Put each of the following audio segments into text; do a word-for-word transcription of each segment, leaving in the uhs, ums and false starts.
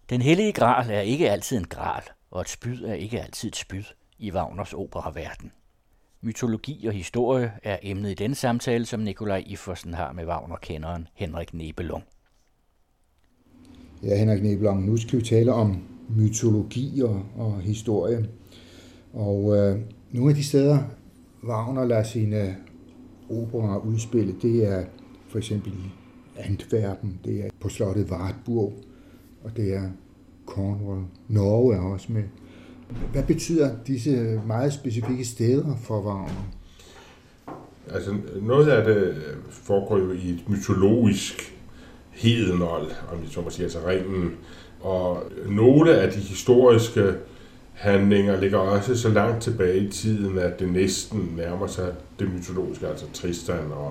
Den hellige gral er ikke altid en gral, og et spyd er ikke altid et spyd i Wagners operaverden. Mytologi og historie er emnet i den samtale, som Nikolaj Iffersen har med Wagner-kenderen Henrik Nebelong. Ja, Henrik Nebelong, nu skal vi tale om mytologi og, og historie. Og øh, nogle af de steder, Wagner lader sine operaer udspille, det er for eksempel i Antwerpen, det er på slottet Wartburg, og det er Cornwall. Norge er også med. Hvad betyder disse meget specifikke steder for Wagner? Altså, noget af det foregår jo i et mytologisk hedenåld, om vi så må sige, altså ringen. Og nogle af de historiske handlinger ligger også så langt tilbage i tiden, at det næsten nærmer sig det mytologiske, altså Tristan og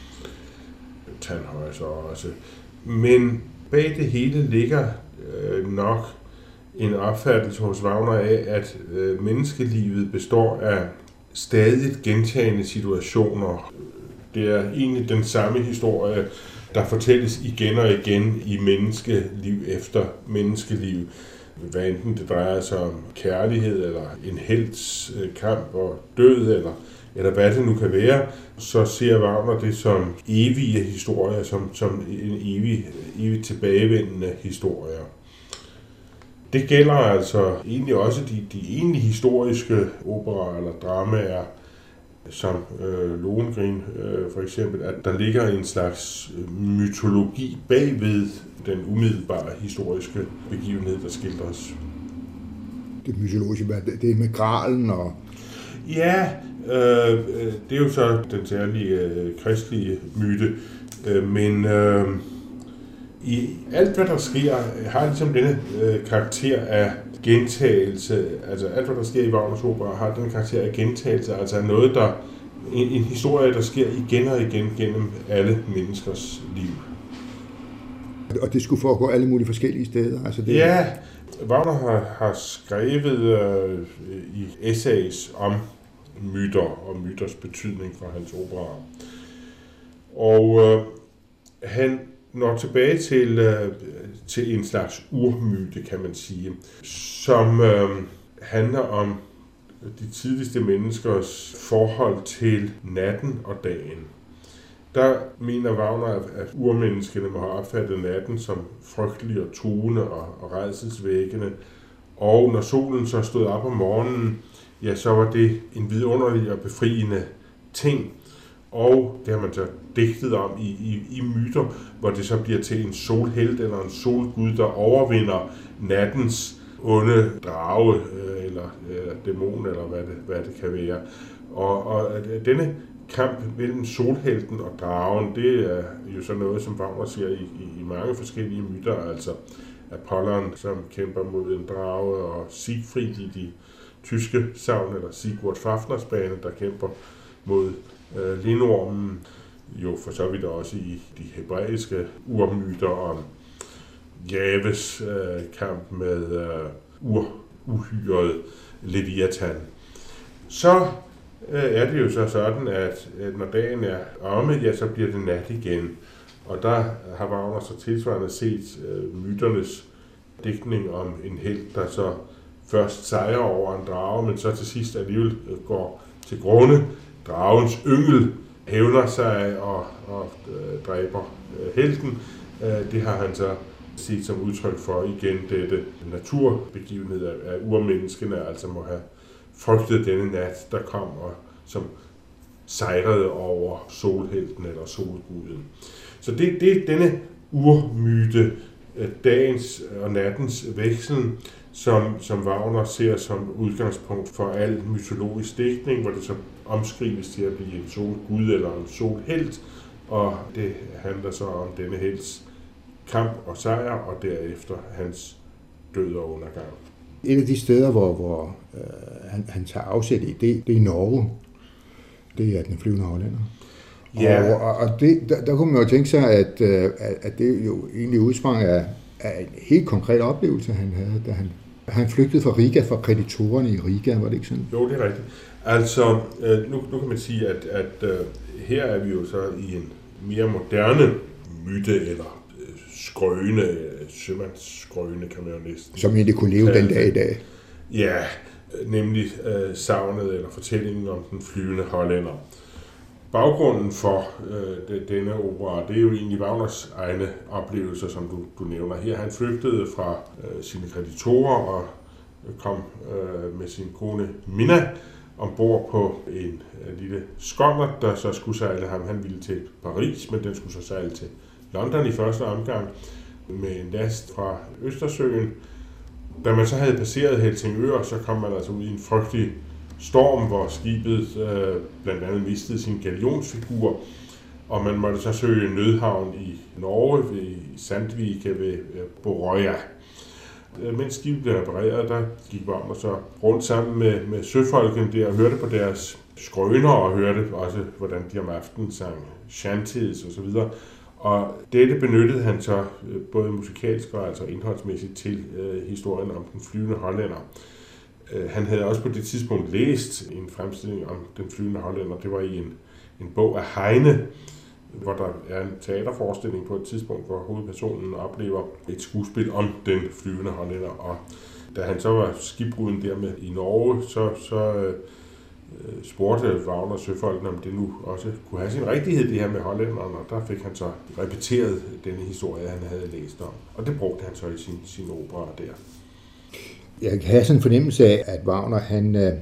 Tannhäuser også. Men bag det hele ligger øh, nok en opfattelse hos Wagner af, at øh, menneskelivet består af stadigt gentagende situationer. Det er egentlig den samme historie, der fortælles igen og igen i menneskeliv efter menneskeliv. Hvad enten det drejer sig om kærlighed, eller en helts kamp og død, eller, eller hvad det nu kan være, så ser Wagner det som evige historier, som, som en evig, evig tilbagevendende historier. Det gælder altså egentlig også de, de egentlige historiske operaer eller dramaer, som øh, Lohengrin øh, for eksempel, at der ligger en slags mytologi bagved den umiddelbare historiske begivenhed, der skildres. Det mytologiske, det er med gralen og... Ja, øh, det er jo så den særlige øh, kristelige myte, øh, men øh, i alt, hvad der sker, har ligesom denne øh, karakter af gentagelse. Altså alt, hvad der sker i Wagners opera, har den karakter af gentagelse, altså noget, der en, en historie, der sker igen og igen gennem alle menneskers liv. Og det skulle foregå alle mulige forskellige steder? Altså det... Ja, Wagner har, har skrevet øh, i essays om myter og myters betydning for hans operaer. Og øh, han når tilbage til, øh, til en slags urmyte, kan man sige, som øh, handler om de tidligste menneskers forhold til natten og dagen. Der mener Wagner, at urmenneskene må have opfattet natten som frygtelig og truende og, og rædselsvækkende. Og når solen så stod op om morgenen, ja, så var det en vidunderlig og befriende ting. Og det har man så digtet om i, i, i myter, hvor det så bliver til en solhelt eller en solgud, der overvinder nattens onde drage, eller, eller dæmon, eller hvad det, hvad det kan være. Og, og denne kamp mellem solhelten og dragen, det er jo så noget, som Wagner ser i, i, i mange forskellige myter, altså Apollon, som kæmper mod en drage, og Siegfried i de tyske sagn, eller Sigurd Fafnersbane, der kæmper mod øh, lindormen, jo for så vidt også i de hebraiske urmyter om Javes øh, kamp med øh, uruhyret Leviathan. Så øh, er det jo så sådan, at øh, når dagen er omme, ja, så bliver det nat igen. Og der har Wagner så tilsvarende set øh, myternes digtning om en helt, der så først sejrer over en drage, men så til sidst alligevel går til grunde. Dragens yngel hævner sig og, og øh, dræber øh, helten. Øh, det har han så set som udtryk for igen dette naturbegivenhed af, af urmenneskene, altså må have frygtet denne nat, der kom og som sejrede over solhelten eller solguden. Så det, det er denne urmyte, dagens og nattens veksel, som, som Wagner ser som udgangspunkt for al mytologisk digtning, hvor det så omskrives til at blive en solgud eller en solhelt, og det handler så om denne helts kamp og sejr, og derefter hans død og undergang. Et af de steder, hvor, hvor øh, han, han tager afsæt i, det, det er i Norge. Det er Den flyvende hollænder. Ja. Og, og, og det, der, der kunne man jo tænke sig, at, at det jo egentlig udsprang af, af en helt konkret oplevelse, han havde, da han, han flygtede fra Riga, fra kreditorerne i Riga, var det ikke sådan? Jo, det er rigtigt. Altså, nu, nu kan man sige, at, at her er vi jo så i en mere moderne myte, eller skrøne, sømandsskrøne, kan man jo næsten. Som egentlig kunne leve den dag i dag. Ja, nemlig øh, savnet eller fortællingen om den flyvende hollænder. Baggrunden for øh, denne opera, det er jo egentlig Wagners egne oplevelser, som du, du nævner her. Han flygtede fra øh, sine kreditorer og kom øh, med sin kone Minna ombord på en øh, lille skonnert, der så skulle sejle ham. Han ville til Paris, men den skulle så sejle til London i første omgang med en last fra Østersøen. Da man så havde passeret Helsingør, så kom man altså ud i en frygtelig storm, hvor skibet øh, blandt andet mistede sin galionsfigur, og man måtte så søge nødhavn i Norge ved Sandvika ved øh, Borøya. Mens skibet blev repareret, der gik Wagner så rundt sammen med, med søfolken der og hørte på deres skrøner og hørte også, hvordan de om aftenen sang shanties og så videre. Og dette benyttede han så både musikalsk og altså indholdsmæssigt til øh, historien om den flyvende hollænder. Øh, han havde også på det tidspunkt læst en fremstilling om den flyvende hollænder. Det var i en, en bog af Heine, hvor der er en teaterforestilling på et tidspunkt, hvor hovedpersonen oplever et skuespil om den flyvende hollænder. Og da han så var skibbruden der med i Norge, så, så øh, spurgte Wagner søfolkene, om det nu også kunne have sin rigtighed, det her med hollænderen, og der fik han så repeteret denne historie, han havde læst om. Og det brugte han så i sin, sin opera der. Jeg kan have sådan en fornemmelse af, at Wagner, han, øh,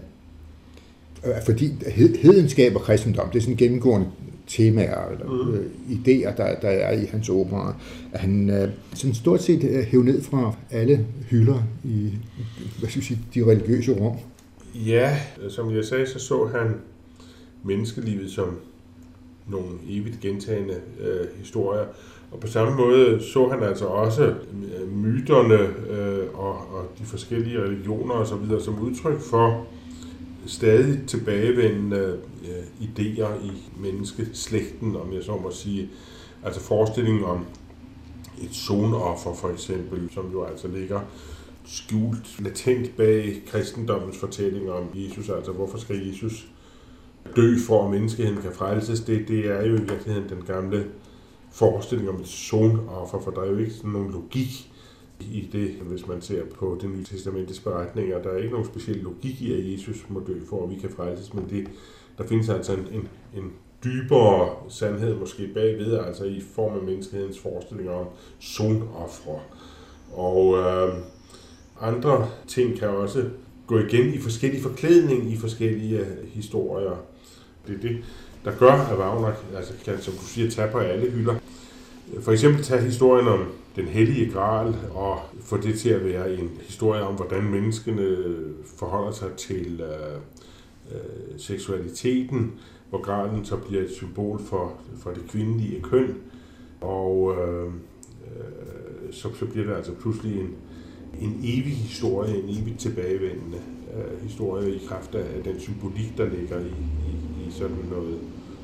fordi hedenskab og kristendom, det er sådan gennemgående temaer eller mm. øh, idéer, der, der er i hans opera, at han øh, sådan stort set øh, hæver ned fra alle hylder i hvad skal jeg sige, de religiøse rum. Ja, som jeg sagde, så så han menneskelivet som nogle evigt gentagende øh, historier. Og på samme måde så han altså også myterne øh, og, og de forskellige religioner og så videre som udtryk for stadig tilbagevendende øh, idéer i menneskeslægten, om jeg så må sige. Altså forestillingen om et sonoffer for eksempel, som jo altså ligger skjult, latent bag kristendommens fortælling om Jesus. Altså hvorfor skal Jesus dø for, at menneskeheden kan frelses? Det, det er jo i virkeligheden den gamle forestilling om et sonoffer, for der er jo ikke sådan nogen logik i det, hvis man ser på det nye testamentes beretninger. Der er ikke nogen speciel logik i, at Jesus må dø for, at vi kan frelses, men det, der findes altså en, en, en dybere sandhed måske bagved, altså i form af menneskehedens forestillinger om sonofre. Og øh, andre ting kan også gå igen i forskellige forklædning i forskellige historier. Det er det, der gør, at Wagner altså, kan, som du siger, tage på alle hylder. For eksempel tage historien om den hellige gral og få det til at være en historie om, hvordan menneskene forholder sig til øh, øh, seksualiteten, hvor gralen så bliver et symbol for, for det kvindelige køn. Og øh, øh, så, så bliver det altså pludselig en, en evig historie, en evigt tilbagevendende øh, historie i kraft af den symbolik, der ligger i, i, i sådan noget.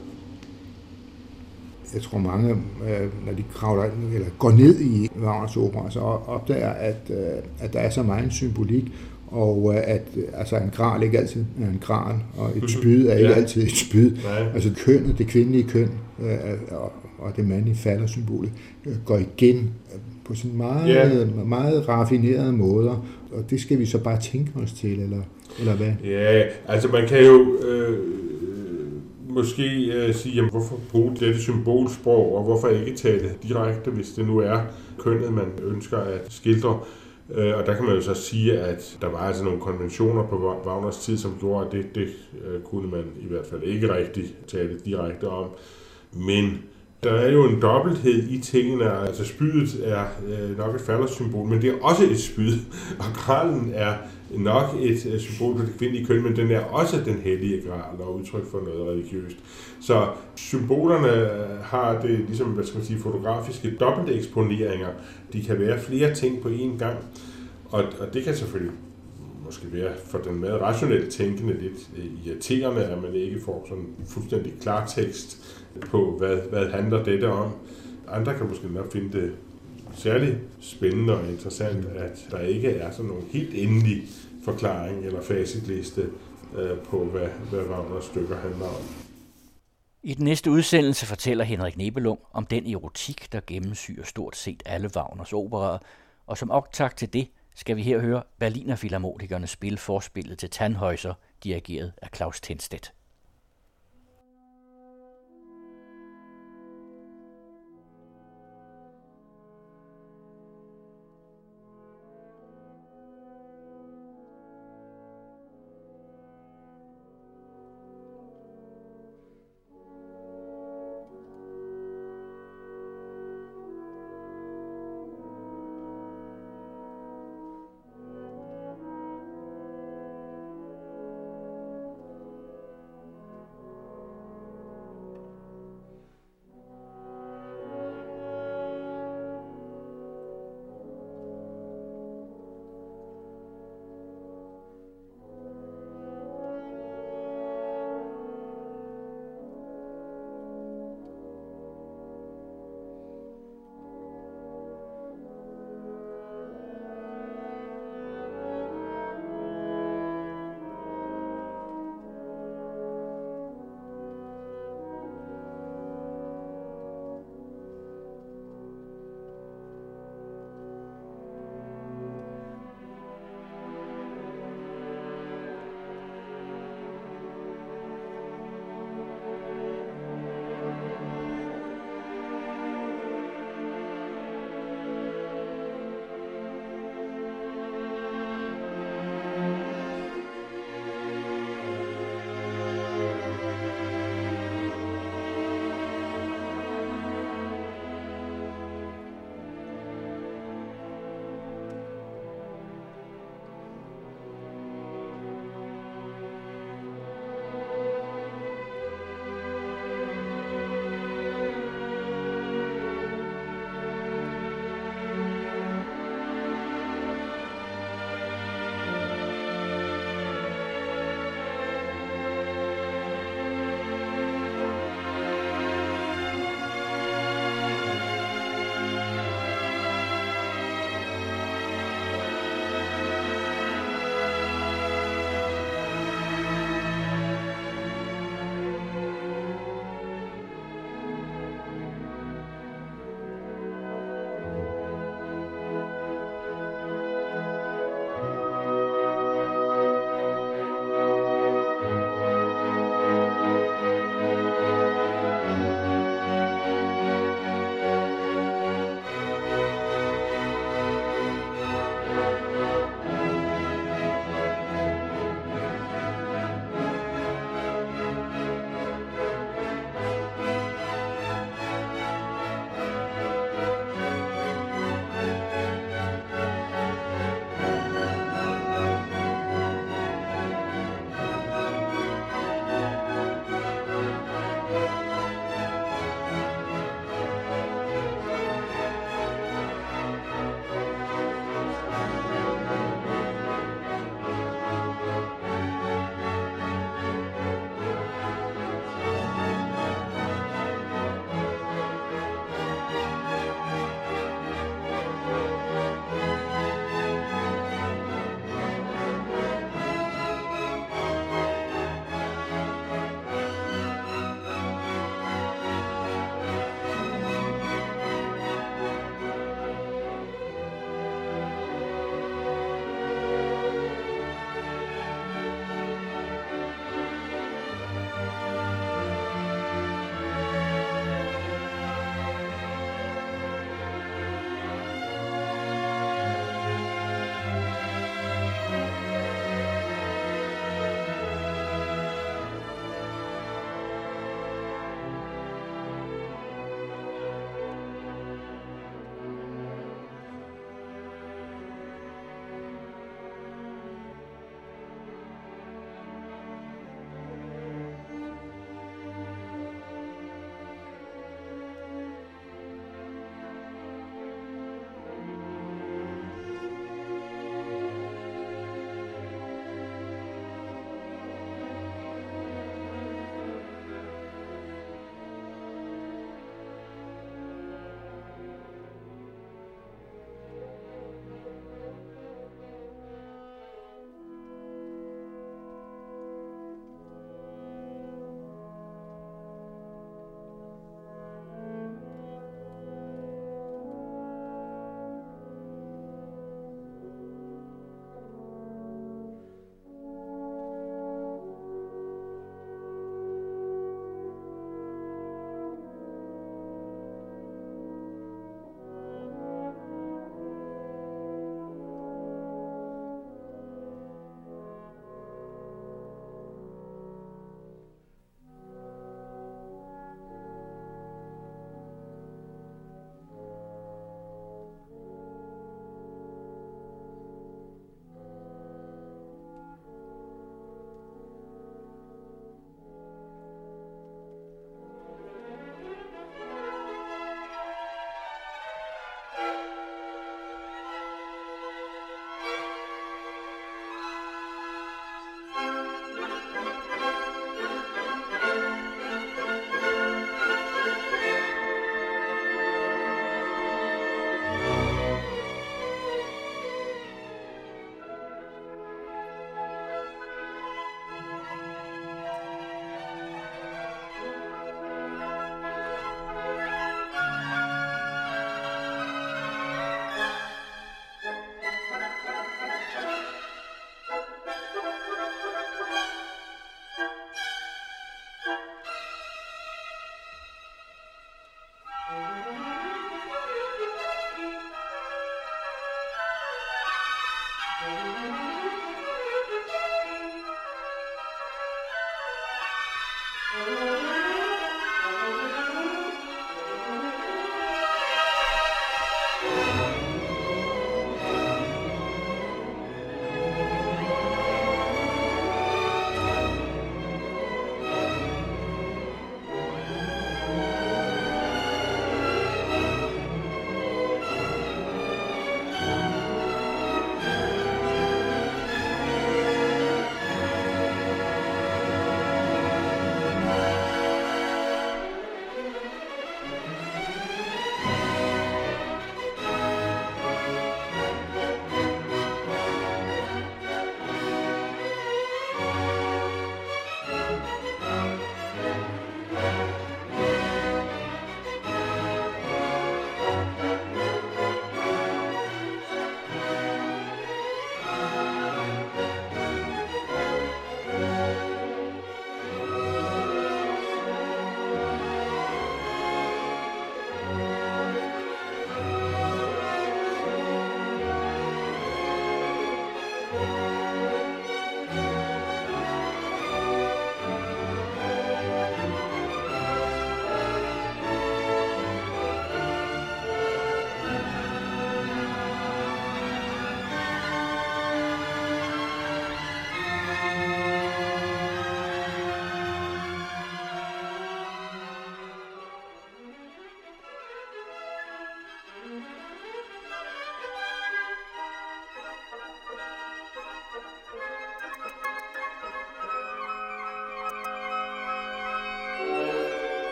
Jeg tror mange, når de kravler eller går ned i Wagners opera, så opdager, at, at der er så meget symbolik, og at altså en gral ikke altid er en gral, og et spyd er ikke ja. altid et spyd. Nej. Altså kønnet, det kvindelige køn og det mandlige faldersymbolet går igen på sådan meget, ja. meget raffinerede måder, og det skal vi så bare tænke os til, eller, eller hvad? Ja, altså man kan jo øh, måske øh, sige, jamen, hvorfor bruge dette symbolsprog, og hvorfor ikke tale direkte, hvis det nu er kønnet, man ønsker at skildre. Øh, og der kan man jo så sige, at der var altså nogle konventioner på Wagners tid, som gjorde, at det, det øh, kunne man i hvert fald ikke rigtig tale direkte om. Men der er jo en dobbelthed i tingene. Altså spydet er øh, nok et faldersymbol, men det er også et spyd. Og gralen er nok et øh, symbol på det kvindelige køn, men den er også den hellige gral og udtryk for noget religiøst. Så symbolerne har det ligesom, hvad skal man sige, fotografiske dobbelteksponeringer. De kan være flere ting på én gang, og, og det kan selvfølgelig måske være for den meget rationelt tænkende lidt irriterende, at man ikke får sådan fuldstændig klartekst på, hvad, hvad handler dette om. Andre kan måske nok finde det særligt spændende og interessant, at der ikke er sådan nogen helt endelig forklaring eller facitliste øh, på, hvad, hvad Wagners stykker handler om. I den næste udsendelse fortæller Henrik Nebelung om den erotik, der gennemsyrer stort set alle Wagners operaer, og som optakt til det skal vi her høre Berliner Philharmonikerne spille forspillet til Tannhäuser, dirigeret af Klaus Tennstedt.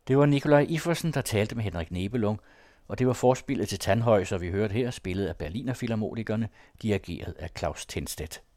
Det var Nikolaj Iffersen, der talte med Henrik Nebelung, og det var forspillet til Tannhäuser, vi hørte her, spillet af Berliner Filharmonikerne, dirigeret af Claus Tinstedt.